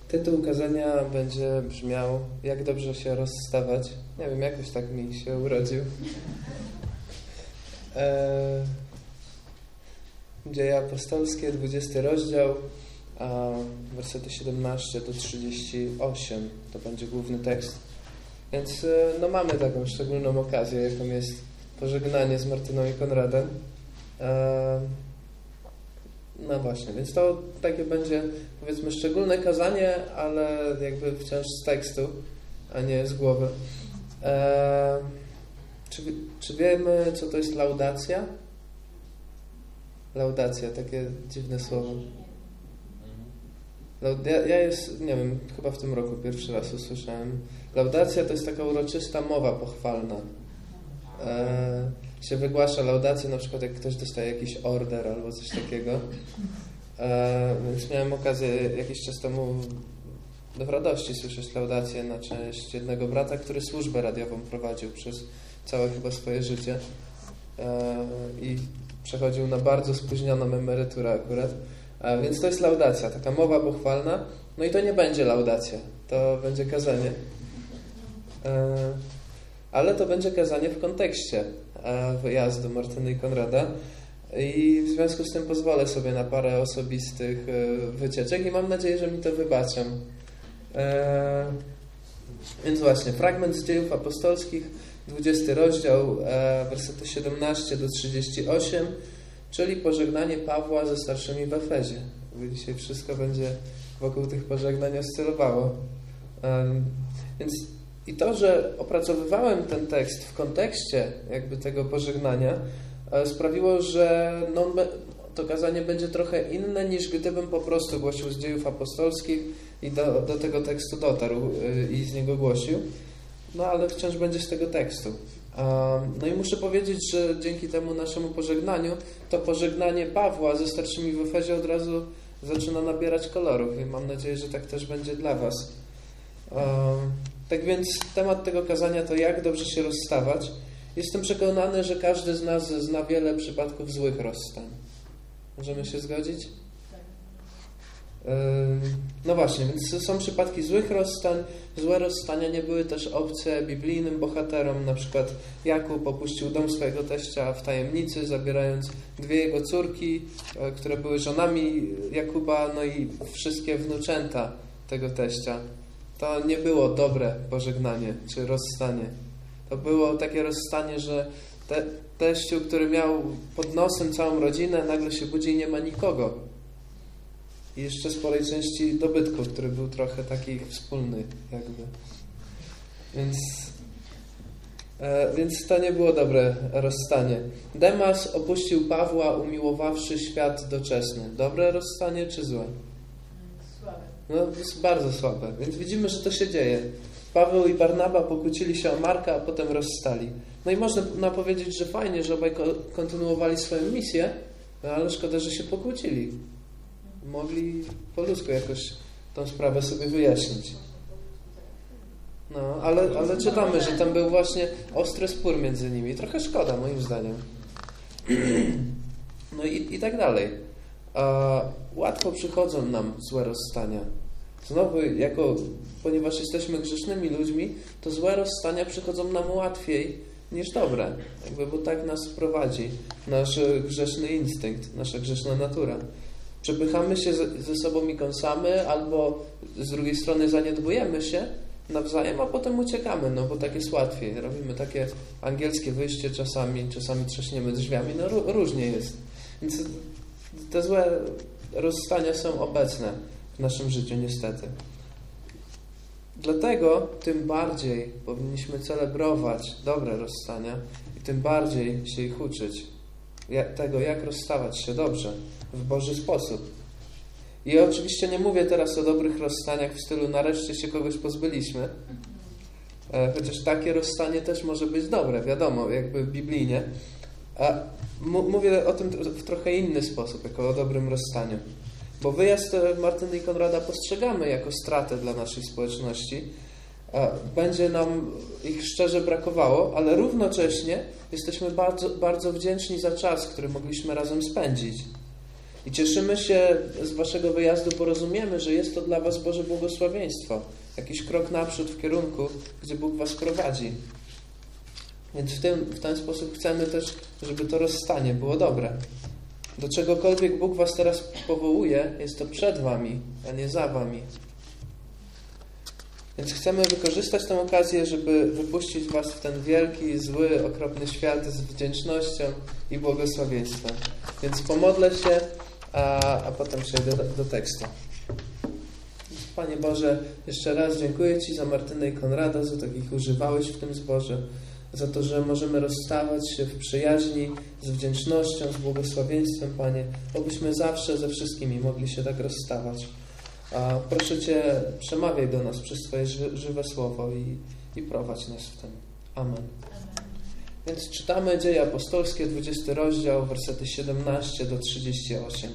Tytuł kazania będzie brzmiał Jak dobrze się rozstawać. Nie wiem, jakoś tak mi się urodził. Dzieje apostolskie, 20 rozdział, a wersety 17 do 38 to będzie główny tekst. Więc no, mamy taką szczególną okazję, jaką jest pożegnanie z Martyną i Konradem. No właśnie, więc to takie będzie, powiedzmy, szczególne kazanie, ale jakby wciąż z tekstu, a nie z głowy. Czy wiemy, co to jest laudacja? Laudacja, takie dziwne słowo. Nie wiem, chyba w tym roku pierwszy raz usłyszałem. Laudacja to jest taka uroczysta mowa pochwalna. Się wygłasza laudację, na przykład jak ktoś dostaje jakiś order albo coś takiego. Więc miałem okazję jakiś czas temu w radości słyszeć laudację na cześć jednego brata, który służbę radiową prowadził przez całe chyba swoje życie i przechodził na bardzo spóźnioną emeryturę akurat. Więc to jest laudacja, taka mowa pochwalna. No i to nie będzie laudacja, to będzie kazanie. Ale to będzie kazanie w kontekście wyjazdu Martyny i Konrada i w związku z tym pozwolę sobie na parę osobistych wycieczek i mam nadzieję, że mi to wybaczą. Więc właśnie, fragment z Dziejów Apostolskich, 20 rozdział, wersety 17 do 38, czyli pożegnanie Pawła ze starszymi w Efezie. Dzisiaj wszystko będzie wokół tych pożegnań oscylowało. Więc i to, że opracowywałem ten tekst w kontekście jakby tego pożegnania, sprawiło, że to kazanie będzie trochę inne, niż gdybym po prostu głosił z Dziejów Apostolskich i do tego tekstu dotarł i z niego głosił. No ale wciąż będzie z tego tekstu. No i muszę powiedzieć, że dzięki temu naszemu pożegnaniu, to pożegnanie Pawła ze starszymi w Efezie od razu zaczyna nabierać kolorów i mam nadzieję, że tak też będzie dla Was. Tak więc temat tego kazania to jak dobrze się rozstawać. Jestem przekonany, że każdy z nas zna wiele przypadków złych rozstań. Możemy się zgodzić? No właśnie, więc są przypadki złych rozstań. Złe rozstania nie były też obce biblijnym bohaterom. Na przykład Jakub opuścił dom swojego teścia w tajemnicy, zabierając 2 jego córki, które były żonami Jakuba, no i wszystkie wnuczęta tego teścia. To nie było dobre pożegnanie czy rozstanie. To było takie rozstanie, że teściu, który miał pod nosem całą rodzinę, nagle się budzi i nie ma nikogo. I jeszcze sporej części dobytku, który był trochę taki wspólny jakby. Więc to nie było dobre rozstanie. Demas opuścił Pawła, umiłowawszy świat doczesny. Dobre rozstanie czy złe? Słabe. No, jest bardzo słabe. Więc widzimy, że to się dzieje. Paweł i Barnaba pokłócili się o Marka, a potem rozstali. No i można powiedzieć, że fajnie, że obaj kontynuowali swoją misję, no ale szkoda, że się pokłócili. Mogli po ludzku jakoś tą sprawę sobie wyjaśnić. No, ale czytamy, że tam był właśnie ostry spór między nimi. Trochę szkoda, moim zdaniem. No i tak dalej. Łatwo przychodzą nam złe rozstania. Znowu, ponieważ jesteśmy grzesznymi ludźmi, to złe rozstania przychodzą nam łatwiej niż dobre. Bo tak nas prowadzi nasz grzeszny instynkt, nasza grzeszna natura. Przepychamy się ze sobą i kąsamy, albo z drugiej strony zaniedbujemy się nawzajem, a potem uciekamy, no bo tak jest łatwiej. Robimy takie angielskie wyjście czasami trzaśniemy drzwiami, no różnie jest. Więc te złe rozstania są obecne w naszym życiu niestety. Dlatego tym bardziej powinniśmy celebrować dobre rozstania i tym bardziej się ich uczyć. Tego, jak rozstawać się dobrze, w Boży sposób. I oczywiście nie mówię teraz o dobrych rozstaniach w stylu nareszcie się kogoś pozbyliśmy, chociaż takie rozstanie też może być dobre, wiadomo, jakby biblijnie. A mówię o tym w trochę inny sposób, jako o dobrym rozstaniu. Bo wyjazd Martyny i Konrada postrzegamy jako stratę dla naszej społeczności. Będzie nam ich szczerze brakowało, ale równocześnie jesteśmy bardzo, bardzo wdzięczni za czas, który mogliśmy razem spędzić. I cieszymy się z waszego wyjazdu, bo rozumiemy, że jest to dla was Boże błogosławieństwo. Jakiś krok naprzód w kierunku, gdzie Bóg was prowadzi. Więc w ten sposób chcemy też, żeby to rozstanie było dobre. Do czegokolwiek Bóg was teraz powołuje, jest to przed wami, a nie za wami. Więc chcemy wykorzystać tę okazję, żeby wypuścić was w ten wielki, zły, okropny świat z wdzięcznością i błogosławieństwem. Więc pomodlę się, a potem przejdę do tekstu. Panie Boże, jeszcze raz dziękuję Ci za Martynę i Konrada, za to, jak ich używałeś w tym zborze, za to, że możemy rozstawać się w przyjaźni, z wdzięcznością, z błogosławieństwem, Panie, obyśmy zawsze ze wszystkimi mogli się tak rozstawać. A proszę Cię, przemawiaj do nas przez Twoje żywe słowo i prowadź nas w tym. Amen. Więc czytamy Dzieje Apostolskie, 20 rozdział, wersety 17 do 38.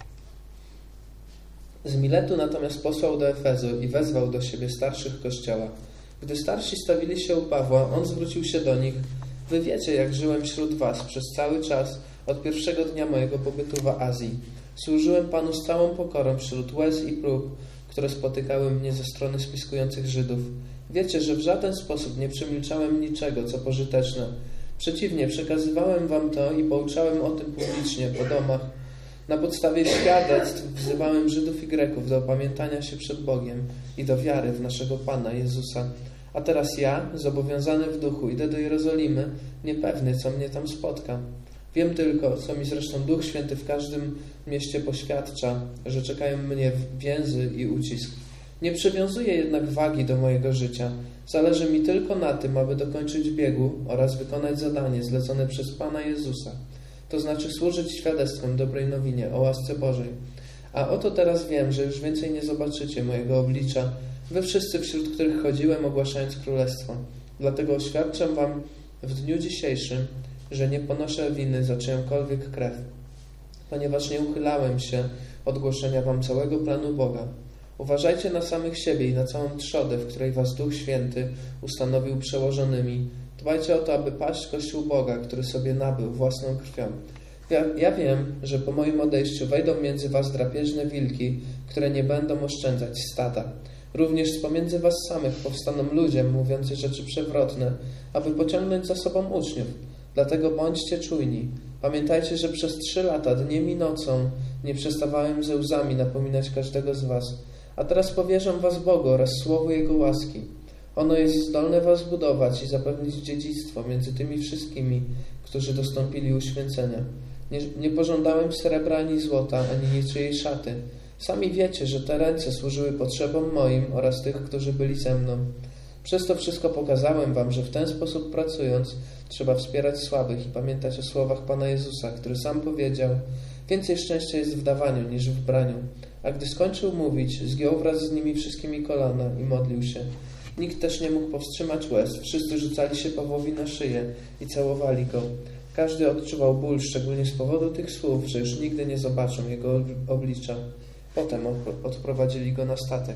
Z Miletu natomiast posłał do Efezu i wezwał do siebie starszych kościoła. Gdy starsi stawili się u Pawła, on zwrócił się do nich: Wy wiecie, jak żyłem wśród was przez cały czas od pierwszego dnia mojego pobytu w Azji. Służyłem Panu z całą pokorą wśród łez i prób, które spotykały mnie ze strony spiskujących Żydów. Wiecie, że w żaden sposób nie przemilczałem niczego, co pożyteczne. Przeciwnie, przekazywałem wam to i pouczałem o tym publicznie, po domach. Na podstawie świadectw wzywałem Żydów i Greków do opamiętania się przed Bogiem i do wiary w naszego Pana Jezusa. A teraz ja, zobowiązany w duchu, idę do Jerozolimy, niepewny, co mnie tam spotka. Wiem tylko, co mi zresztą Duch Święty w każdym mieście poświadcza, że czekają mnie więzy i ucisk. Nie przywiązuję jednak wagi do mojego życia. Zależy mi tylko na tym, aby dokończyć biegu oraz wykonać zadanie zlecone przez Pana Jezusa. To znaczy służyć świadectwem dobrej nowinie o łasce Bożej. A oto teraz wiem, że już więcej nie zobaczycie mojego oblicza, wy wszyscy, wśród których chodziłem, ogłaszając królestwo. Dlatego oświadczam wam w dniu dzisiejszym, że nie ponoszę winy za czyjąkolwiek krew, ponieważ nie uchylałem się od głoszenia wam całego planu Boga. Uważajcie na samych siebie i na całą trzodę, w której was Duch Święty ustanowił przełożonymi. Dbajcie o to, aby paść Kościół Boga, który sobie nabył własną krwią. Ja wiem, że po moim odejściu wejdą między was drapieżne wilki, które nie będą oszczędzać stada. Również z pomiędzy was samych powstaną ludzie mówiący rzeczy przewrotne, aby pociągnąć za sobą uczniów. Dlatego bądźcie czujni. Pamiętajcie, że przez 3 lata, dniem i nocą, nie przestawałem ze łzami napominać każdego z was. A teraz powierzam was Bogu oraz słowu Jego łaski. Ono jest zdolne was budować i zapewnić dziedzictwo między tymi wszystkimi, którzy dostąpili uświęcenia. Nie pożądałem srebra ani złota, ani niczyjej szaty. Sami wiecie, że te ręce służyły potrzebom moim oraz tych, którzy byli ze mną. Przez to wszystko pokazałem wam, że w ten sposób pracując trzeba wspierać słabych i pamiętać o słowach Pana Jezusa, który sam powiedział: więcej szczęścia jest w dawaniu niż w braniu. A gdy skończył mówić, zgiął wraz z nimi wszystkimi kolana i modlił się. Nikt też nie mógł powstrzymać łez. Wszyscy rzucali się Pawłowi na szyję i całowali go. Każdy odczuwał ból, szczególnie z powodu tych słów, że już nigdy nie zobaczą jego oblicza. Potem odprowadzili go na statek.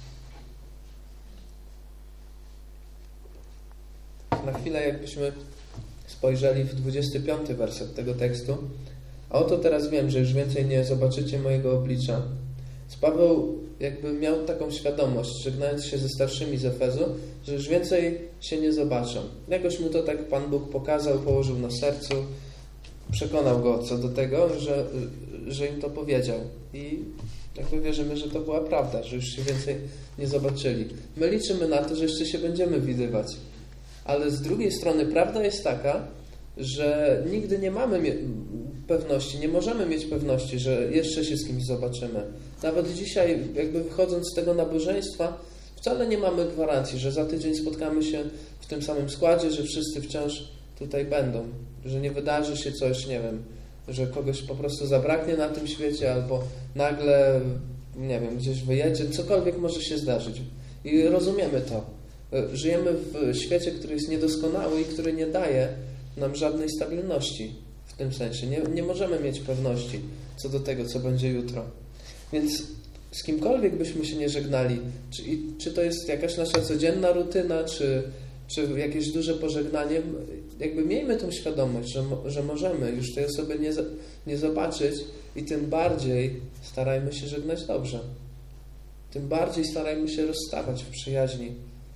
Na chwilę jakbyśmy spojrzeli w 25 werset tego tekstu. A oto teraz wiem, że już więcej nie zobaczycie mojego oblicza. Paweł jakby miał taką świadomość, żegnając się ze starszymi z Efezu, że już więcej się nie zobaczą. Jakoś mu to tak Pan Bóg pokazał, położył na sercu, przekonał go co do tego, że im to powiedział. I jakby wierzymy, że to była prawda, że już się więcej nie zobaczyli. My liczymy na to, że jeszcze się będziemy widywać. Ale z drugiej strony prawda jest taka, że nigdy nie mamy pewności, nie możemy mieć pewności, że jeszcze się z kimś zobaczymy. Nawet dzisiaj, jakby wychodząc z tego nabożeństwa, wcale nie mamy gwarancji, że za tydzień spotkamy się w tym samym składzie, że wszyscy wciąż tutaj będą, że nie wydarzy się coś, nie wiem, że kogoś po prostu zabraknie na tym świecie, albo nagle, nie wiem, gdzieś wyjedzie, cokolwiek może się zdarzyć. I rozumiemy to. Żyjemy w świecie, który jest niedoskonały i który nie daje nam żadnej stabilności w tym sensie. Nie możemy mieć pewności co do tego, co będzie jutro. Więc z kimkolwiek byśmy się nie żegnali, czy to jest jakaś nasza codzienna rutyna, czy jakieś duże pożegnanie, jakby miejmy tą świadomość, że możemy już tej osoby nie zobaczyć i tym bardziej starajmy się żegnać dobrze. Tym bardziej starajmy się rozstawać w przyjaźni.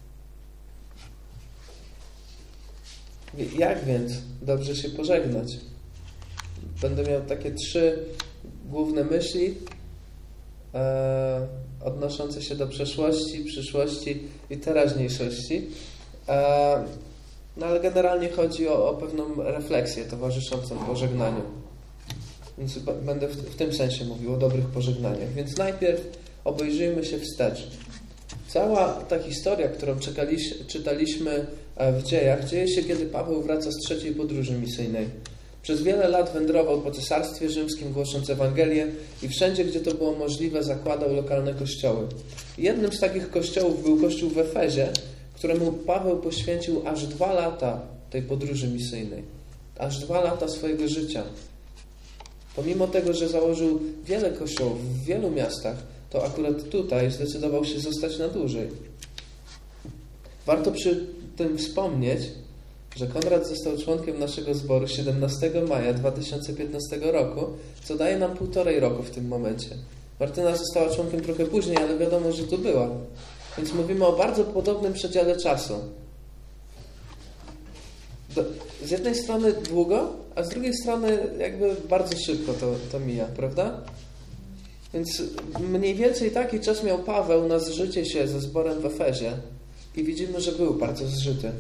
Jak więc dobrze się pożegnać? Będę miał takie 3 główne myśli odnoszące się do przeszłości, przyszłości i teraźniejszości. No ale generalnie chodzi o pewną refleksję towarzyszącą pożegnaniu. Więc będę w tym sensie mówił o dobrych pożegnaniach. Więc najpierw obejrzyjmy się wstecz. Cała ta historia, którą czytaliśmy w dziejach, dzieje się, kiedy Paweł wraca z 3. podróży misyjnej. Przez wiele lat wędrował po Cesarstwie Rzymskim, głosząc Ewangelię i wszędzie, gdzie to było możliwe, zakładał lokalne kościoły. Jednym z takich kościołów był kościół w Efezie, któremu Paweł poświęcił aż 2 lata tej podróży misyjnej. Aż 2 lata swojego życia. Pomimo tego, że założył wiele kościołów w wielu miastach, to akurat tutaj zdecydował się zostać na dłużej. Warto przy tym wspomnieć, że Konrad został członkiem naszego zboru 17 maja 2015 roku, co daje nam 1,5 roku w tym momencie. Martyna została członkiem trochę później, ale wiadomo, że tu była. Więc mówimy o bardzo podobnym przedziale czasu. Z jednej strony długo, a z drugiej strony jakby bardzo szybko to mija, prawda? Więc mniej więcej taki czas miał Paweł na zżycie się ze zborem w Efezie i widzimy, że był bardzo zżyty.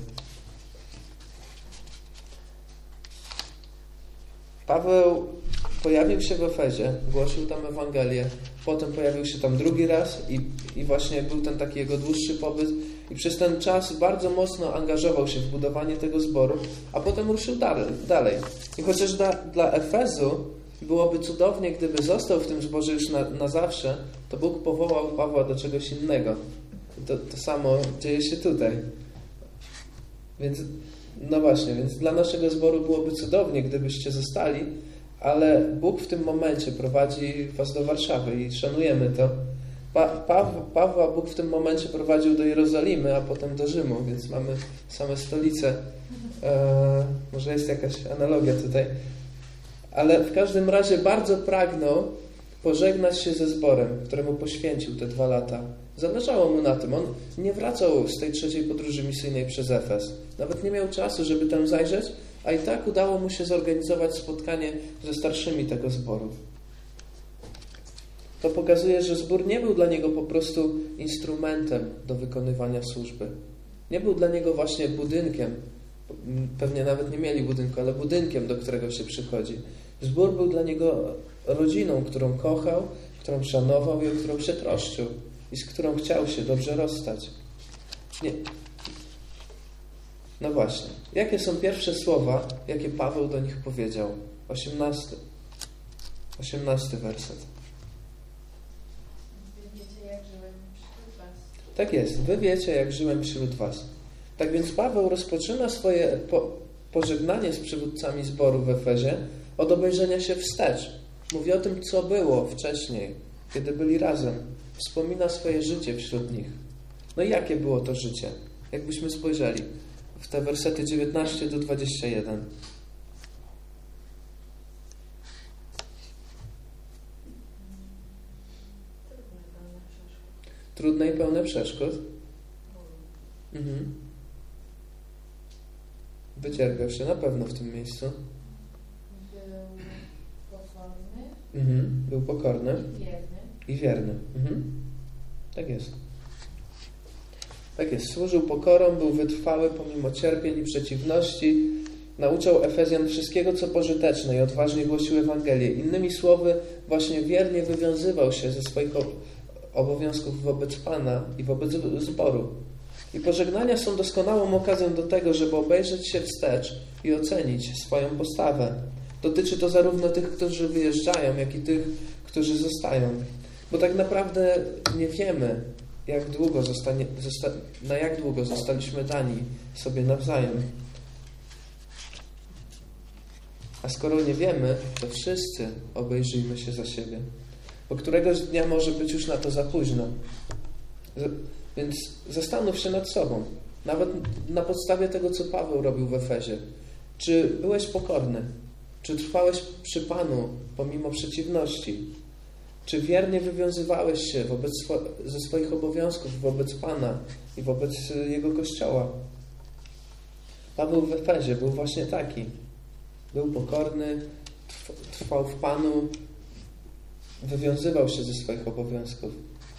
Paweł pojawił się w Efezie, głosił tam Ewangelię, potem pojawił się tam drugi raz i właśnie był ten taki jego dłuższy pobyt i przez ten czas bardzo mocno angażował się w budowanie tego zboru, a potem ruszył dalej. I chociaż dla Efezu byłoby cudownie, gdyby został w tym zborze już na zawsze, to Bóg powołał Pawła do czegoś innego. To samo dzieje się tutaj. Więc no właśnie, więc dla naszego zboru byłoby cudownie, gdybyście zostali, ale Bóg w tym momencie prowadzi was do Warszawy i szanujemy to. Pawła Bóg w tym momencie prowadził do Jerozolimy, a potem do Rzymu, więc mamy same stolice. Może jest jakaś analogia tutaj. Ale w każdym razie bardzo pragnął pożegnać się ze zborem, któremu poświęcił te 2 lata. Zależało mu na tym. On nie wracał z tej 3. podróży misyjnej przez Efes. Nawet nie miał czasu, żeby tam zajrzeć, a i tak udało mu się zorganizować spotkanie ze starszymi tego zboru. To pokazuje, że zbór nie był dla niego po prostu instrumentem do wykonywania służby. Nie był dla niego właśnie budynkiem. Pewnie nawet nie mieli budynku, ale budynkiem, do którego się przychodzi. Zbór był dla niego rodziną, którą kochał, którą szanował i o którą się troszczył i z którą chciał się dobrze rozstać. Nie. No właśnie. Jakie są pierwsze słowa, jakie Paweł do nich powiedział? 18 werset. Wy wiecie, jak żyłem wśród was. Tak jest. Wy wiecie, jak żyłem wśród was. Tak więc Paweł rozpoczyna swoje pożegnanie z przywódcami zboru w Efezie od obejrzenia się wstecz. Mówi o tym, co było wcześniej, kiedy byli razem. Wspomina swoje życie wśród nich. No i jakie było to życie? Jakbyśmy spojrzeli w te wersety 19 do 21. Trudne i pełne przeszkód. Wycierpiał się na pewno w tym miejscu. Był pokorny. Był pokorny. Wierny. I wierny. Tak jest. Tak jest. Służył pokorą, był wytrwały pomimo cierpień i przeciwności. Nauczał Efezjan wszystkiego, co pożyteczne i odważnie głosił Ewangelię. Innymi słowy, właśnie wiernie wywiązywał się ze swoich obowiązków wobec Pana i wobec zboru. I pożegnania są doskonałą okazją do tego, żeby obejrzeć się wstecz i ocenić swoją postawę. Dotyczy to zarówno tych, którzy wyjeżdżają, jak i tych, którzy zostają. Bo tak naprawdę nie wiemy, na jak długo zostaliśmy dani sobie nawzajem. A skoro nie wiemy, to wszyscy obejrzyjmy się za siebie. Bo któregoś dnia może być już na to za późno. Więc zastanów się nad sobą. Nawet na podstawie tego, co Paweł robił w Efezie. Czy byłeś pokorny? Czy trwałeś przy Panu pomimo przeciwności? Czy wiernie wywiązywałeś się ze swoich obowiązków wobec Pana i wobec Jego Kościoła? Paweł w Efezie był właśnie taki. Był pokorny, trwał w Panu, wywiązywał się ze swoich obowiązków.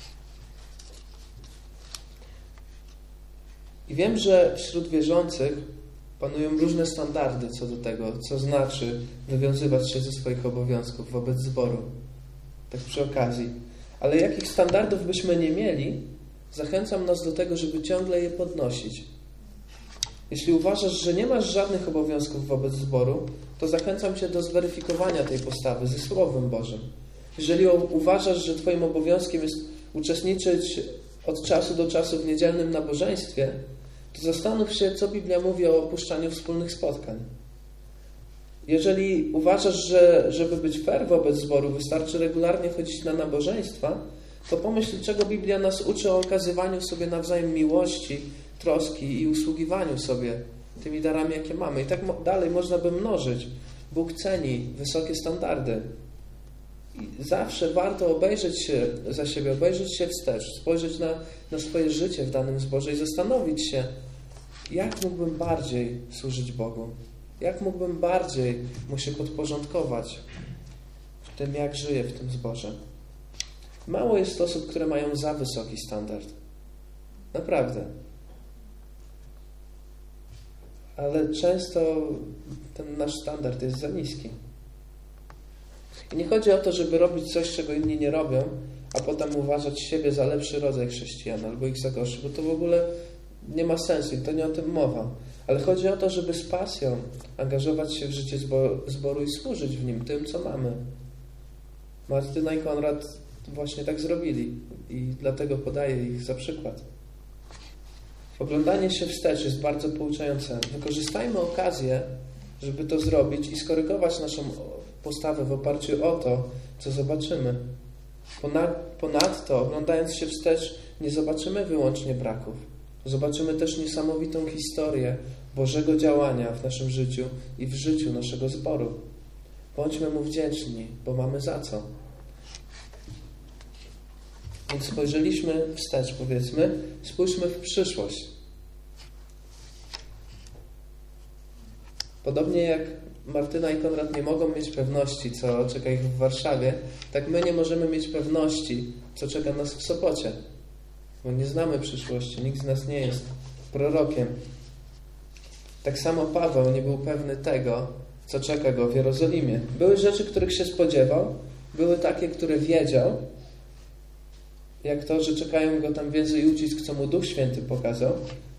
I wiem, że wśród wierzących panują różne standardy co do tego, co znaczy wywiązywać się ze swoich obowiązków wobec zboru. Tak przy okazji. Ale jakich standardów byśmy nie mieli, zachęcam nas do tego, żeby ciągle je podnosić. Jeśli uważasz, że nie masz żadnych obowiązków wobec zboru, to zachęcam Cię do zweryfikowania tej postawy ze Słowem Bożym. Jeżeli uważasz, że Twoim obowiązkiem jest uczestniczyć od czasu do czasu w niedzielnym nabożeństwie, to zastanów się, co Biblia mówi o opuszczaniu wspólnych spotkań. Jeżeli uważasz, że żeby być fair wobec zboru wystarczy regularnie chodzić na nabożeństwa, to pomyśl, czego Biblia nas uczy o okazywaniu sobie nawzajem miłości, troski i usługiwaniu sobie tymi darami, jakie mamy. I tak dalej można by mnożyć. Bóg ceni wysokie standardy. I zawsze warto obejrzeć się za siebie, obejrzeć się wstecz, spojrzeć na swoje życie w danym zborze i zastanowić się, jak mógłbym bardziej służyć Bogu. Jak mógłbym bardziej Mu się podporządkować w tym, jak żyję w tym zborze. Mało jest osób, które mają za wysoki standard. Naprawdę. Ale często ten nasz standard jest za niski. I nie chodzi o to, żeby robić coś, czego inni nie robią, a potem uważać siebie za lepszy rodzaj chrześcijan albo ich za gorszy, bo to w ogóle nie ma sensu i to nie o tym mowa. Ale chodzi o to, żeby z pasją angażować się w życie zboru i służyć w nim tym, co mamy. Martyna i Konrad właśnie tak zrobili i dlatego podaję ich za przykład. Oglądanie się wstecz jest bardzo pouczające. Wykorzystajmy okazję, żeby to zrobić i skorygować naszą postawę w oparciu o to, co zobaczymy. Ponadto, oglądając się wstecz, nie zobaczymy wyłącznie braków. Zobaczymy też niesamowitą historię Bożego działania w naszym życiu i w życiu naszego zboru. Bądźmy Mu wdzięczni, bo mamy za co. Więc spojrzeliśmy wstecz, powiedzmy, spójrzmy w przyszłość. Podobnie jak Martyna i Konrad nie mogą mieć pewności, co czeka ich w Warszawie, tak my nie możemy mieć pewności, co czeka nas w Sopocie. Bo nie znamy przyszłości, nikt z nas nie jest prorokiem. Tak samo Paweł nie był pewny tego, co czeka go w Jerozolimie. Były rzeczy, których się spodziewał, były takie, które wiedział, jak to, że czekają go tam wiedzy i ucisk, co mu Duch Święty pokazał.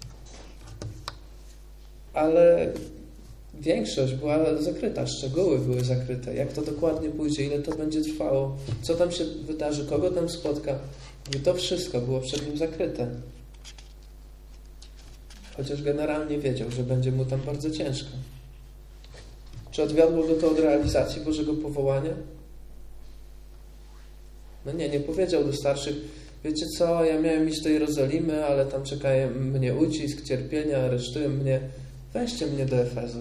Ale większość była zakryta, szczegóły były zakryte. Jak to dokładnie pójdzie, ile to będzie trwało, co tam się wydarzy, kogo tam spotka. I to wszystko było przed nim zakryte. Chociaż generalnie wiedział, że będzie mu tam bardzo ciężko. Czy odwiodło go to od realizacji Bożego powołania? No nie powiedział do starszych, wiecie co, ja miałem iść do Jerozolimy, ale tam czeka mnie ucisk, cierpienia, aresztują mnie. Weźcie mnie do Efezu.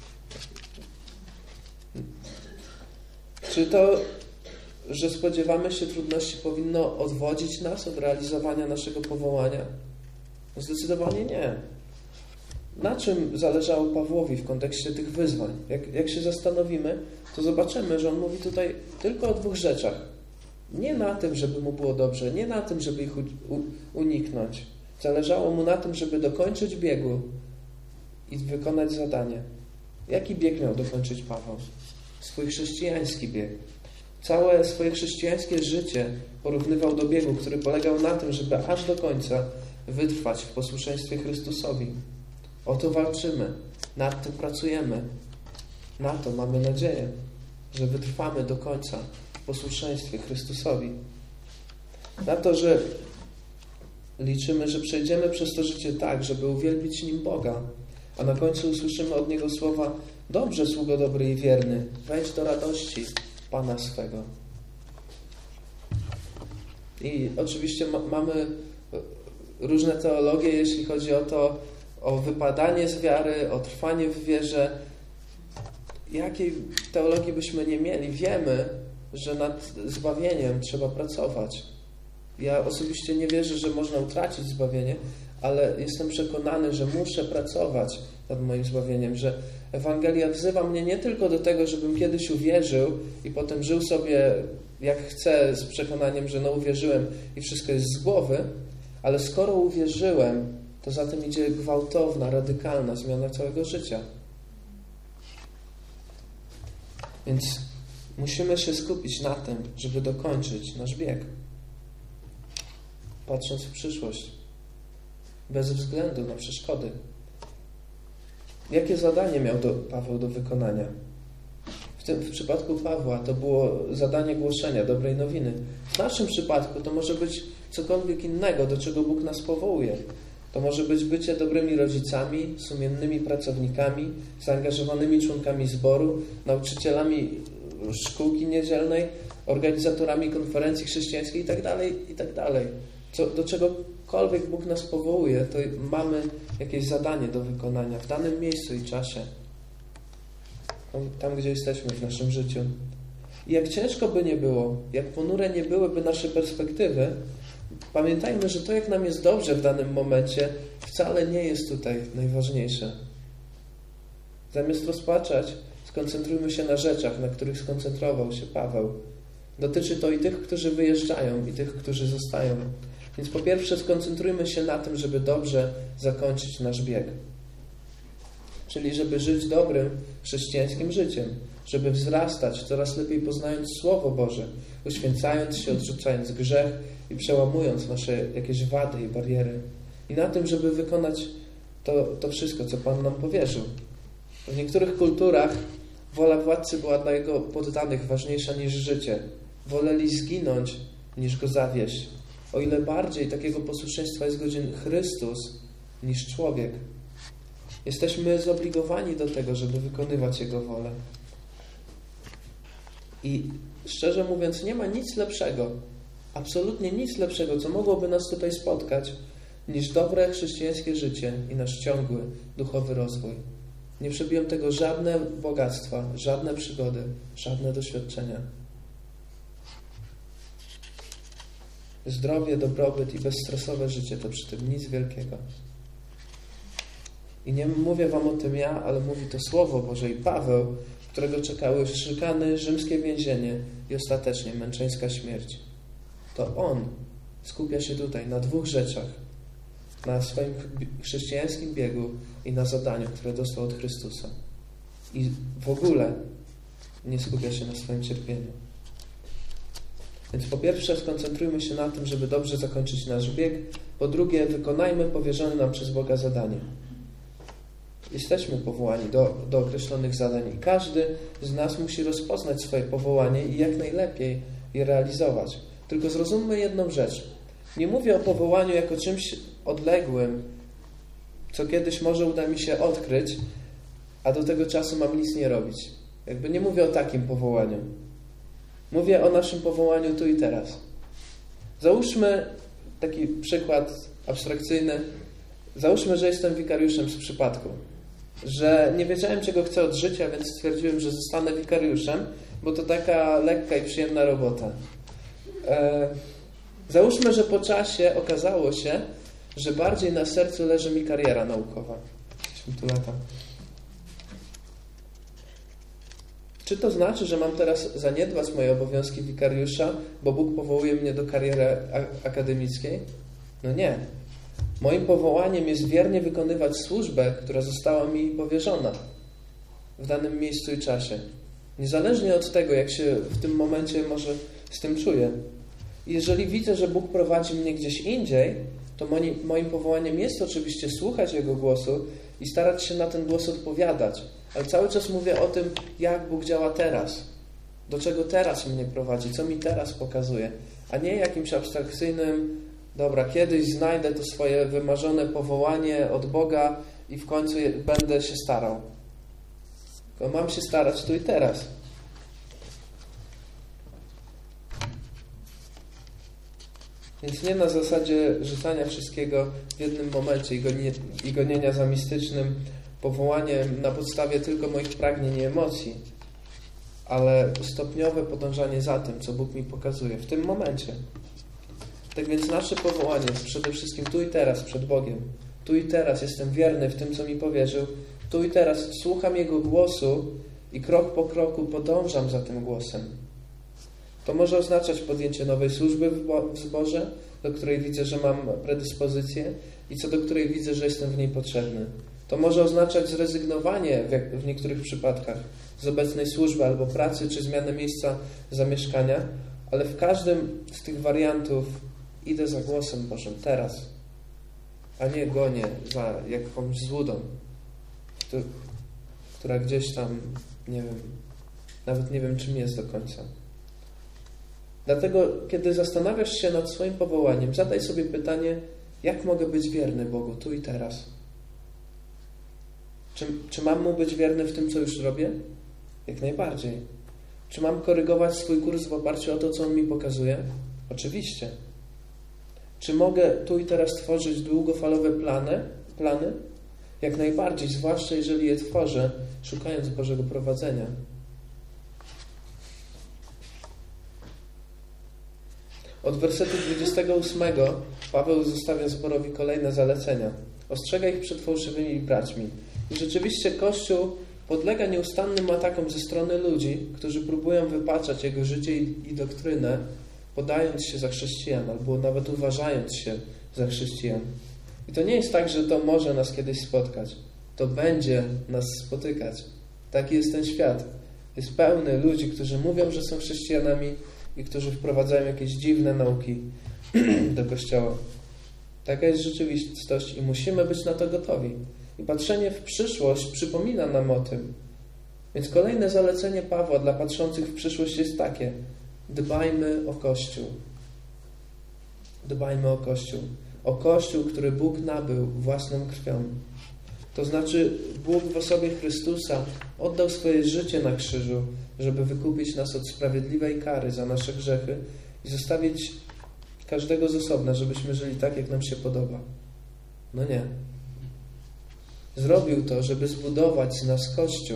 Czy to, że spodziewamy się trudności, powinno odwodzić nas od realizowania naszego powołania? Zdecydowanie nie. Na czym zależało Pawłowi w kontekście tych wyzwań? Jak się zastanowimy, to zobaczymy, że on mówi tutaj tylko o dwóch rzeczach. Nie na tym, żeby mu było dobrze, nie na tym, żeby ich uniknąć. Zależało mu na tym, żeby dokończyć biegu i wykonać zadanie. Jaki bieg miał dokończyć Paweł? Swój chrześcijański bieg. Całe swoje chrześcijańskie życie porównywał do biegu, który polegał na tym, żeby aż do końca wytrwać w posłuszeństwie Chrystusowi. O to walczymy, nad tym pracujemy. Na to mamy nadzieję, że wytrwamy do końca w posłuszeństwie Chrystusowi. Na to, że liczymy, że przejdziemy przez to życie tak, żeby uwielbić nim Boga, a na końcu usłyszymy od Niego słowa: dobrze, sługo dobry i wierny, wejdź do radości Pana swego. I oczywiście mamy różne teologie, jeśli chodzi o to, o wypadanie z wiary, o trwanie w wierze. jakiej teologii byśmy nie mieli, wiemy, że nad zbawieniem trzeba pracować. Ja osobiście nie wierzę, że można utracić zbawienie, ale jestem przekonany, że muszę pracować nad moim zbawieniem, że Ewangelia wzywa mnie nie tylko do tego, żebym kiedyś uwierzył i potem żył sobie jak chcę z przekonaniem, że uwierzyłem i wszystko jest z głowy, ale skoro uwierzyłem, to za tym idzie gwałtowna, radykalna zmiana całego życia. Więc musimy się skupić na tym, żeby dokończyć nasz bieg. Patrząc w przyszłość. Bez względu na przeszkody. Jakie zadanie miał Paweł do wykonania? W przypadku Pawła to było zadanie głoszenia dobrej nowiny. W naszym przypadku to może być cokolwiek innego, do czego Bóg nas powołuje. To może być bycie dobrymi rodzicami, sumiennymi pracownikami, zaangażowanymi członkami zboru, nauczycielami szkółki niedzielnej, organizatorami konferencji chrześcijańskiej itd. Do czegokolwiek Bóg nas powołuje, to mamy jakieś zadanie do wykonania w danym miejscu i czasie. Tam, gdzie jesteśmy w naszym życiu. I jak ciężko by nie było, jak ponure nie byłyby nasze perspektywy, pamiętajmy, że to, jak nam jest dobrze w danym momencie, wcale nie jest tutaj najważniejsze. Zamiast rozpaczać, skoncentrujmy się na rzeczach, na których skoncentrował się Paweł. Dotyczy to i tych, którzy wyjeżdżają, i tych, którzy zostają. Więc po pierwsze skoncentrujmy się na tym, żeby dobrze zakończyć nasz bieg. Czyli żeby żyć dobrym, chrześcijańskim życiem. Żeby wzrastać, coraz lepiej poznając Słowo Boże, uświęcając się, odrzucając grzech i przełamując nasze jakieś wady i bariery. I na tym, żeby wykonać to wszystko, co Pan nam powierzył. W niektórych kulturach wola władcy była dla jego poddanych ważniejsza niż życie. Woleli zginąć, niż go zawieść. O ile bardziej takiego posłuszeństwa jest godzien Chrystus niż człowiek. Jesteśmy zobligowani do tego, żeby wykonywać Jego wolę. I szczerze mówiąc, nie ma nic lepszego, absolutnie nic lepszego, co mogłoby nas tutaj spotkać, niż dobre chrześcijańskie życie i nasz ciągły duchowy rozwój. Nie przebiją tego żadne bogactwa, żadne przygody, żadne doświadczenia. Zdrowie, dobrobyt i bezstresowe życie to przy tym nic wielkiego. I nie mówię wam o tym ja, ale mówi to Słowo Boże i Paweł, którego czekały szykany, rzymskie więzienie i ostatecznie męczeńska śmierć. To on skupia się tutaj na dwóch rzeczach. Na swoim chrześcijańskim biegu i na zadaniu, które dostał od Chrystusa. I w ogóle nie skupia się na swoim cierpieniu. Więc po pierwsze skoncentrujmy się na tym, żeby dobrze zakończyć nasz bieg. Po drugie, wykonajmy powierzone nam przez Boga zadanie. Jesteśmy powołani do określonych zadań i każdy z nas musi rozpoznać swoje powołanie i jak najlepiej je realizować. Tylko zrozummy jedną rzecz. Nie mówię o powołaniu jako czymś odległym, co kiedyś może uda mi się odkryć, a do tego czasu mam nic nie robić. Jakby nie mówię o takim powołaniu. Mówię o naszym powołaniu tu i teraz. Załóżmy taki przykład abstrakcyjny. Załóżmy, że jestem wikariuszem z przypadku. Że nie wiedziałem, czego chcę od życia, więc stwierdziłem, że zostanę wikariuszem, bo to taka lekka i przyjemna robota. Załóżmy, że po czasie okazało się, że bardziej na sercu leży mi kariera naukowa. Tu lata. Czy to znaczy, że mam teraz zaniedbać moje obowiązki wikariusza, bo Bóg powołuje mnie do kariery akademickiej? No nie. Moim powołaniem jest wiernie wykonywać służbę, która została mi powierzona w danym miejscu i czasie. Niezależnie od tego, jak się w tym momencie może z tym czuję. I jeżeli widzę, że Bóg prowadzi mnie gdzieś indziej, to moim powołaniem jest oczywiście słuchać Jego głosu i starać się na ten głos odpowiadać. Ale cały czas mówię o tym, jak Bóg działa teraz. Do czego teraz mnie prowadzi, co mi teraz pokazuje. A nie jakimś abstrakcyjnym, dobra, kiedyś znajdę to swoje wymarzone powołanie od Boga i w końcu będę się starał. Tylko mam się starać tu i teraz. Więc nie na zasadzie rzucania wszystkiego w jednym momencie i gonienia za mistycznym powołanie na podstawie tylko moich pragnień i emocji, ale stopniowe podążanie za tym, co Bóg mi pokazuje w tym momencie. Tak więc nasze powołanie jest przede wszystkim tu i teraz przed Bogiem. Tu i teraz jestem wierny w tym, co mi powierzył. Tu i teraz słucham Jego głosu i krok po kroku podążam za tym głosem. To może oznaczać podjęcie nowej służby w zborze, do której widzę, że mam predyspozycję i co do której widzę, że jestem w niej potrzebny. To może oznaczać zrezygnowanie w niektórych przypadkach z obecnej służby albo pracy, czy zmianę miejsca zamieszkania, ale w każdym z tych wariantów idę za głosem Bożym teraz, a nie gonię za jakąś złudą, która gdzieś tam, nie wiem, nawet nie wiem, czym jest do końca. Dlatego, kiedy zastanawiasz się nad swoim powołaniem, zadaj sobie pytanie, jak mogę być wierny Bogu tu i teraz? Czy mam Mu być wierny w tym, co już robię? Jak najbardziej. Czy mam korygować swój kurs w oparciu o to, co On mi pokazuje? Oczywiście. Czy mogę tu i teraz tworzyć długofalowe plany? Jak najbardziej, zwłaszcza jeżeli je tworzę, szukając Bożego prowadzenia. Od wersetu 28 Paweł zostawia zborowi kolejne zalecenia. Ostrzega ich przed fałszywymi braćmi. I rzeczywiście Kościół podlega nieustannym atakom ze strony ludzi, którzy próbują wypaczać jego życie i doktrynę, podając się za chrześcijan, albo nawet uważając się za chrześcijan. I to nie jest tak, że to może nas kiedyś spotkać. To będzie nas spotykać. Taki jest ten świat. Jest pełny ludzi, którzy mówią, że są chrześcijanami i którzy wprowadzają jakieś dziwne nauki do Kościoła. Taka jest rzeczywistość i musimy być na to gotowi. I patrzenie w przyszłość przypomina nam o tym. Więc kolejne zalecenie Pawła dla patrzących w przyszłość jest takie. Dbajmy o Kościół. Dbajmy o Kościół. O Kościół, który Bóg nabył własną krwią. To znaczy Bóg w osobie Chrystusa oddał swoje życie na krzyżu, żeby wykupić nas od sprawiedliwej kary za nasze grzechy i zostawić każdego z osobna, żebyśmy żyli tak, jak nam się podoba. No nie. Zrobił to, żeby zbudować z nas Kościół.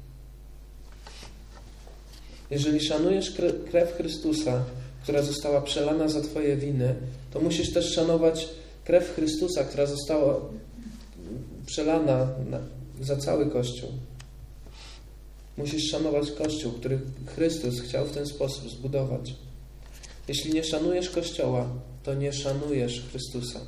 Jeżeli szanujesz krew Chrystusa, która została przelana za Twoje winy, to musisz też szanować krew Chrystusa, która została przelana za cały Kościół. Musisz szanować Kościół, który Chrystus chciał w ten sposób zbudować. Jeśli nie szanujesz Kościoła, to nie szanujesz Chrystusa.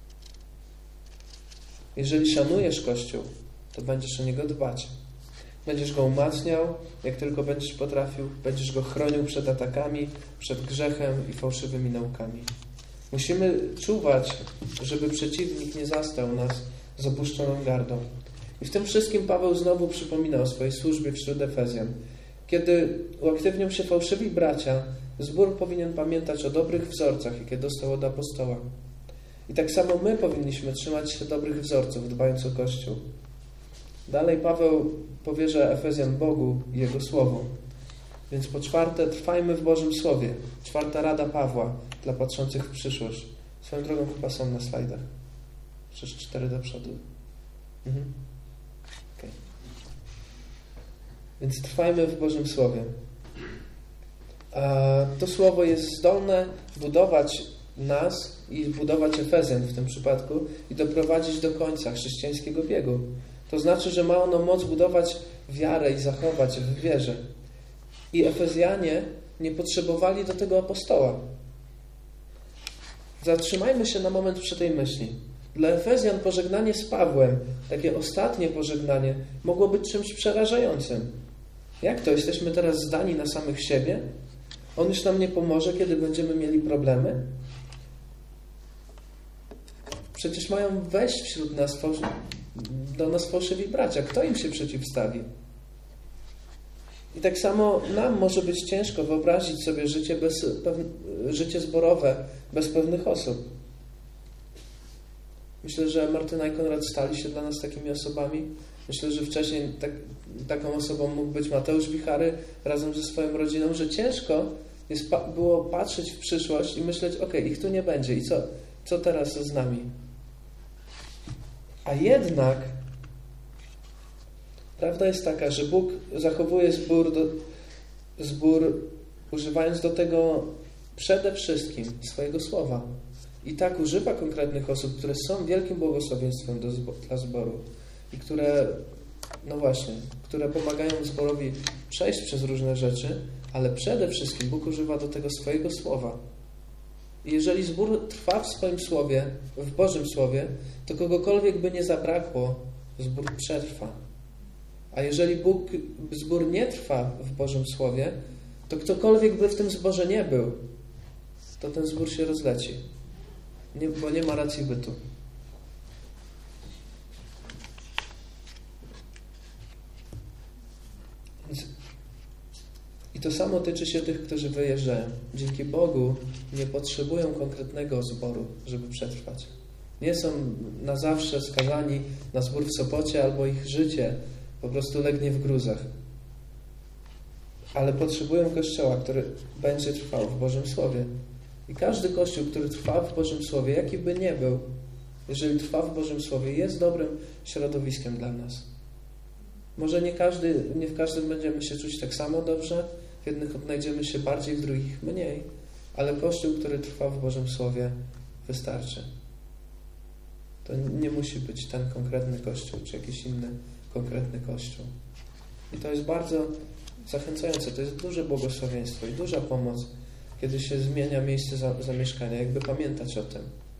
Jeżeli szanujesz Kościół, to będziesz o niego dbać. Będziesz go umacniał, jak tylko będziesz potrafił. Będziesz go chronił przed atakami, przed grzechem i fałszywymi naukami. Musimy czuwać, żeby przeciwnik nie zastał nas z opuszczoną gardą. I w tym wszystkim Paweł znowu przypomina o swojej służbie wśród Efezjan. Kiedy uaktywnią się fałszywi bracia, zbór powinien pamiętać o dobrych wzorcach, jakie dostał od apostoła. I tak samo my powinniśmy trzymać się dobrych wzorców, dbając o Kościół. Dalej Paweł powierza Efezjan Bogu i Jego Słowu. Więc po czwarte, trwajmy w Bożym Słowie. Czwarta rada Pawła dla patrzących w przyszłość. Swoją drogą chyba są na slajdach. Przecież 4 do przodu. Okay. Więc trwajmy w Bożym Słowie. To Słowo jest zdolne budować nas i budować Efezjan w tym przypadku i doprowadzić do końca chrześcijańskiego biegu. To znaczy, że ma ono moc budować wiarę i zachować w wierze. I Efezjanie nie potrzebowali do tego apostoła. Zatrzymajmy się na moment przy tej myśli. Dla Efezjan pożegnanie z Pawłem, takie ostatnie pożegnanie, mogło być czymś przerażającym. Jak to? Jesteśmy teraz zdani na samych siebie? On już nam nie pomoże, kiedy będziemy mieli problemy? Przecież mają wejść wśród nas do nas fałszywi bracia. Kto im się przeciwstawi? I tak samo nam może być ciężko wyobrazić sobie życie zborowe bez pewnych osób. Myślę, że Martyna i Konrad stali się dla nas takimi osobami. Myślę, że wcześniej taką osobą mógł być Mateusz Wichary razem ze swoją rodziną, że ciężko było patrzeć w przyszłość i myśleć, ich tu nie będzie i co teraz z nami? A jednak Prawda jest taka, że Bóg zachowuje zbór używając do tego przede wszystkim swojego słowa. I tak używa konkretnych osób, które są wielkim błogosławieństwem dla zboru i które, no właśnie, które pomagają zborowi przejść przez różne rzeczy, ale przede wszystkim Bóg używa do tego swojego słowa. I jeżeli zbór trwa w swoim słowie, w Bożym Słowie, to kogokolwiek by nie zabrakło, zbór przetrwa. A jeżeli zbór nie trwa w Bożym Słowie, to ktokolwiek by w tym zborze nie był, to ten zbór się rozleci. Bo nie ma racji bytu. I to samo tyczy się tych, którzy wyjeżdżają. Dzięki Bogu nie potrzebują konkretnego zboru, żeby przetrwać. Nie są na zawsze skazani na zbór w Sopocie, albo ich życie po prostu legnie w gruzach. Ale potrzebują Kościoła, który będzie trwał w Bożym Słowie. I każdy Kościół, który trwa w Bożym Słowie, jaki by nie był, jeżeli trwa w Bożym Słowie, jest dobrym środowiskiem dla nas. Może nie w każdym będziemy się czuć tak samo dobrze, w jednych odnajdziemy się bardziej, w drugich mniej, ale Kościół, który trwa w Bożym Słowie, wystarczy. To nie musi być ten konkretny Kościół, czy jakiś inny konkretny Kościół. I to jest bardzo zachęcające, to jest duże błogosławieństwo i duża pomoc, kiedy się zmienia miejsce zamieszkania, jakby pamiętać o tym.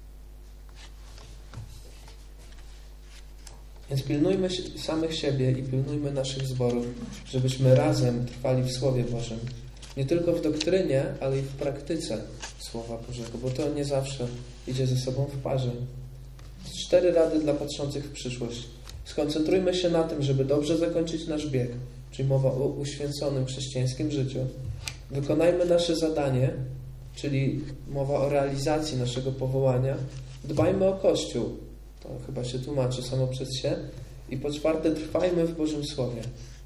Więc pilnujmy samych siebie i pilnujmy naszych zborów, żebyśmy razem trwali w Słowie Bożym. Nie tylko w doktrynie, ale i w praktyce Słowa Bożego, bo to nie zawsze idzie ze sobą w parze. 4 rady dla patrzących w przyszłość. Skoncentrujmy się na tym, żeby dobrze zakończyć nasz bieg, czyli mowa o uświęconym chrześcijańskim życiu. Wykonajmy nasze zadanie, czyli mowa o realizacji naszego powołania. Dbajmy o Kościół. To chyba się tłumaczy samo przez się. I po 4, trwajmy w Bożym Słowie.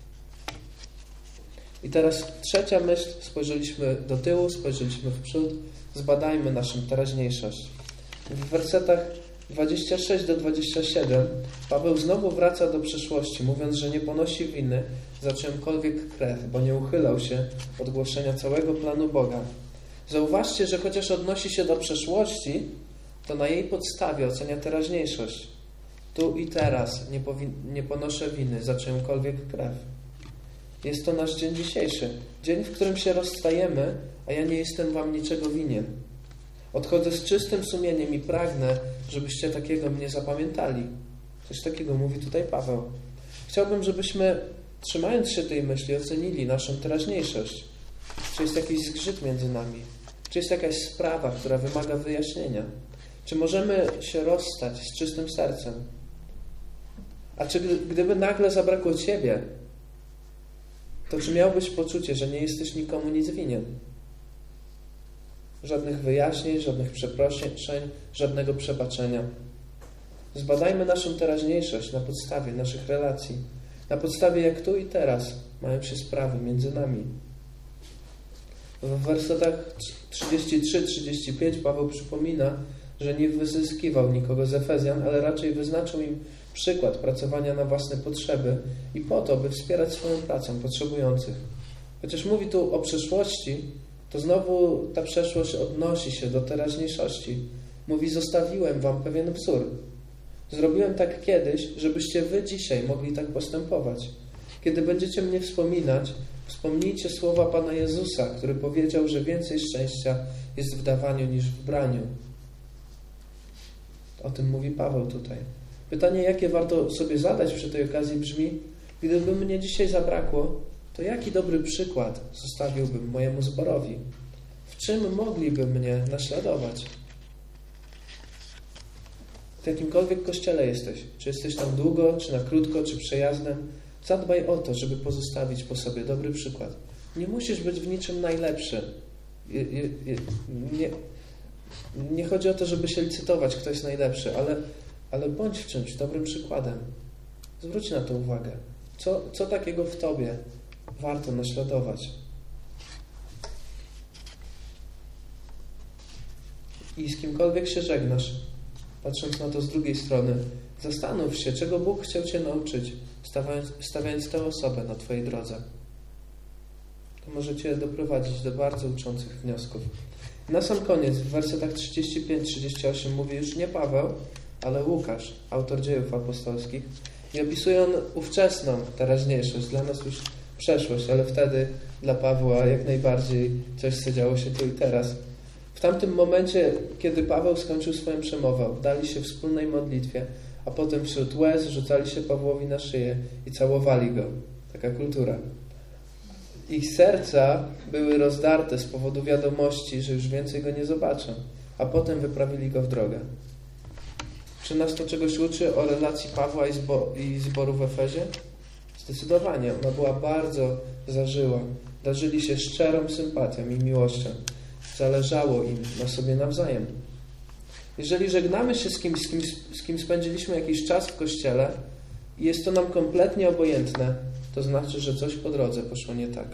I teraz 3. myśl. Spojrzeliśmy do tyłu, spojrzeliśmy w przód. Zbadajmy naszą teraźniejszość. W wersetach 26 do 27 Paweł znowu wraca do przeszłości, mówiąc, że nie ponosi winy za czymkolwiek krew, bo nie uchylał się od głoszenia całego planu Boga. Zauważcie, że chociaż odnosi się do przeszłości, to na jej podstawie ocenia teraźniejszość. Tu i teraz nie ponoszę winy za czymkolwiek krew. Jest to nasz dzień dzisiejszy. Dzień, w którym się rozstajemy, a ja nie jestem wam niczego winien. Odchodzę z czystym sumieniem i pragnę, żebyście takiego mnie zapamiętali. Coś takiego mówi tutaj Paweł. Chciałbym, żebyśmy, trzymając się tej myśli, ocenili naszą teraźniejszość. Czy jest jakiś zgrzyt między nami? Czy jest jakaś sprawa, która wymaga wyjaśnienia? Czy możemy się rozstać z czystym sercem? A czy gdyby nagle zabrakło Ciebie, to czy miałbyś poczucie, że nie jesteś nikomu nic winien? Żadnych wyjaśnień, żadnych przeproszeń, żadnego przebaczenia. Zbadajmy naszą teraźniejszość na podstawie naszych relacji, na podstawie jak tu i teraz mają się sprawy między nami. W wersetach 33-35 Paweł przypomina, że nie wyzyskiwał nikogo z Efezjan, ale raczej wyznaczył im przykład pracowania na własne potrzeby i po to, by wspierać swoją pracą potrzebujących. Chociaż mówi tu o przeszłości, to znowu ta przeszłość odnosi się do teraźniejszości. Mówi, zostawiłem wam pewien wzór. Zrobiłem tak kiedyś, żebyście wy dzisiaj mogli tak postępować. Kiedy będziecie mnie wspominać, wspomnijcie słowa Pana Jezusa, który powiedział, że więcej szczęścia jest w dawaniu niż w braniu. O tym mówi Paweł tutaj. Pytanie, jakie warto sobie zadać przy tej okazji brzmi, gdyby mnie dzisiaj zabrakło, to jaki dobry przykład zostawiłbym mojemu zborowi? W czym mogliby mnie naśladować? W jakimkolwiek kościele jesteś, czy jesteś tam długo, czy na krótko, czy przejazdem, zadbaj o to, żeby pozostawić po sobie dobry przykład. Nie musisz być w niczym najlepszy. Nie chodzi o to, żeby się licytować, kto jest najlepszy, ale bądź w czymś dobrym przykładem. Zwróć na to uwagę. Co takiego w tobie warto naśladować? I z kimkolwiek się żegnasz, patrząc na to z drugiej strony, zastanów się, czego Bóg chciał Cię nauczyć, stawiając tę osobę na Twojej drodze. To może Cię doprowadzić do bardzo uczących wniosków. Na sam koniec, w wersetach 35-38 mówi już nie Paweł, ale Łukasz, autor Dziejów Apostolskich. I opisuje on ówczesną teraźniejszość, dla nas już przeszłość, ale wtedy dla Pawła jak najbardziej coś, co działo się tu i teraz. W tamtym momencie, kiedy Paweł skończył swoją przemowę, oddali się wspólnej modlitwie, a potem wśród łez rzucali się Pawłowi na szyję i całowali go. Taka kultura. Ich serca były rozdarte z powodu wiadomości, że już więcej go nie zobaczą, a potem wyprawili go w drogę. Czy nas to czegoś uczy o relacji Pawła i zboru w Efezie? Zdecydowanie. Ona była bardzo zażyła. Darzyli się szczerą sympatią i miłością. Zależało im na sobie nawzajem. Jeżeli żegnamy się z kim spędziliśmy jakiś czas w Kościele i jest to nam kompletnie obojętne, to znaczy, że coś po drodze poszło nie tak.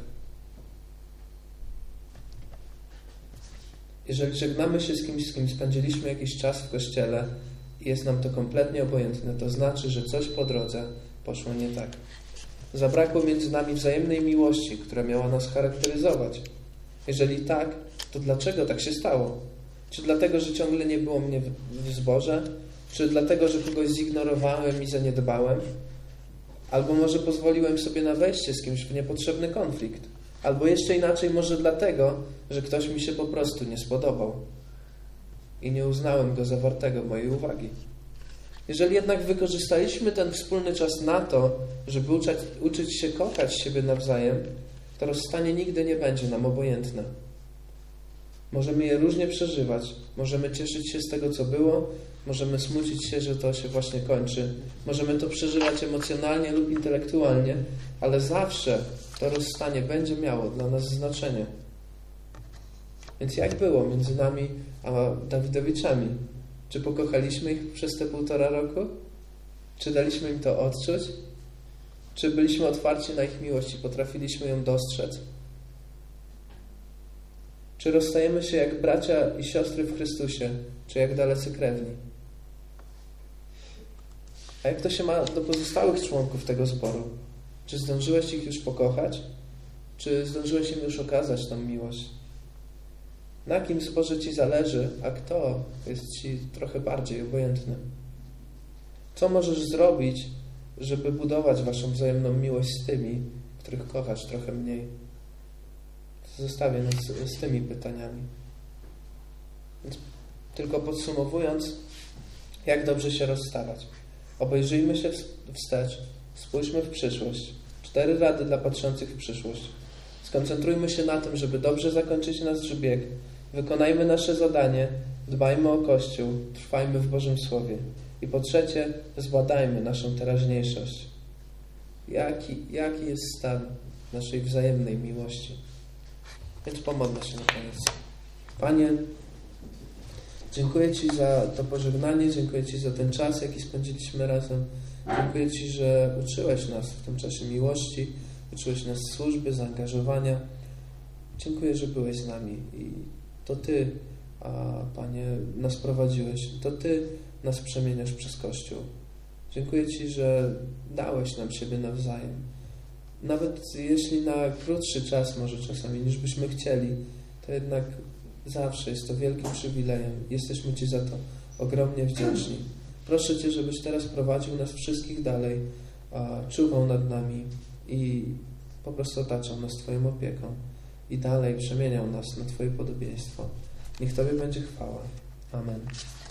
Jeżeli żegnamy się z kim spędziliśmy jakiś czas w Kościele i jest nam to kompletnie obojętne, to znaczy, że coś po drodze poszło nie tak. Zabrakło między nami wzajemnej miłości, która miała nas charakteryzować. Jeżeli tak, to dlaczego tak się stało? Czy dlatego, że ciągle nie było mnie w zborze? Czy dlatego, że kogoś zignorowałem i zaniedbałem? Albo może pozwoliłem sobie na wejście z kimś w niepotrzebny konflikt? Albo jeszcze inaczej, może dlatego, że ktoś mi się po prostu nie spodobał i nie uznałem go za wartego mojej uwagi. Jeżeli jednak wykorzystaliśmy ten wspólny czas na to, żeby uczyć się kochać siebie nawzajem, to rozstanie nigdy nie będzie nam obojętne. Możemy je różnie przeżywać, możemy cieszyć się z tego, co było, możemy smucić się, że to się właśnie kończy, możemy to przeżywać emocjonalnie lub intelektualnie, ale zawsze to rozstanie będzie miało dla nas znaczenie. Więc jak było między nami a Dawidowiczami? Czy pokochaliśmy ich przez te 1,5 roku? Czy daliśmy im to odczuć? Czy byliśmy otwarci na ich miłość i potrafiliśmy ją dostrzec? Czy rozstajemy się jak bracia i siostry w Chrystusie, czy jak dalecy krewni? A jak to się ma do pozostałych członków tego zboru? Czy zdążyłeś ich już pokochać? Czy zdążyłeś im już okazać tą miłość? Na kim w zborze Ci zależy, a kto jest Ci trochę bardziej obojętny? Co możesz zrobić, żeby budować Waszą wzajemną miłość z tymi, których kochasz trochę mniej? Zostawię nas z tymi pytaniami. Więc tylko podsumowując, jak dobrze się rozstawać. Obejrzyjmy się wstecz, spójrzmy w przyszłość. 4 rady dla patrzących w przyszłość. Skoncentrujmy się na tym, żeby dobrze zakończyć nasz bieg. Wykonajmy nasze zadanie, dbajmy o Kościół, trwajmy w Bożym Słowie. I po trzecie, zbadajmy naszą teraźniejszość. Jaki jest stan naszej wzajemnej miłości? Więc pomodlę się na koniec. Panie, dziękuję Ci za to pożegnanie, dziękuję Ci za ten czas, jaki spędziliśmy razem. Dziękuję Ci, że uczyłeś nas w tym czasie miłości, uczyłeś nas służby, zaangażowania. Dziękuję, że byłeś z nami i to Ty, Panie, nas prowadziłeś. To Ty nas przemieniasz przez Kościół. Dziękuję Ci, że dałeś nam siebie nawzajem. Nawet jeśli na krótszy czas może czasami niż byśmy chcieli, to jednak zawsze jest to wielkim przywilejem. Jesteśmy Ci za to ogromnie wdzięczni. Proszę Cię, żebyś teraz prowadził nas wszystkich dalej, czuwał nad nami i po prostu otaczał nas Twoją opieką i dalej przemieniał nas na Twoje podobieństwo. Niech Tobie będzie chwała. Amen.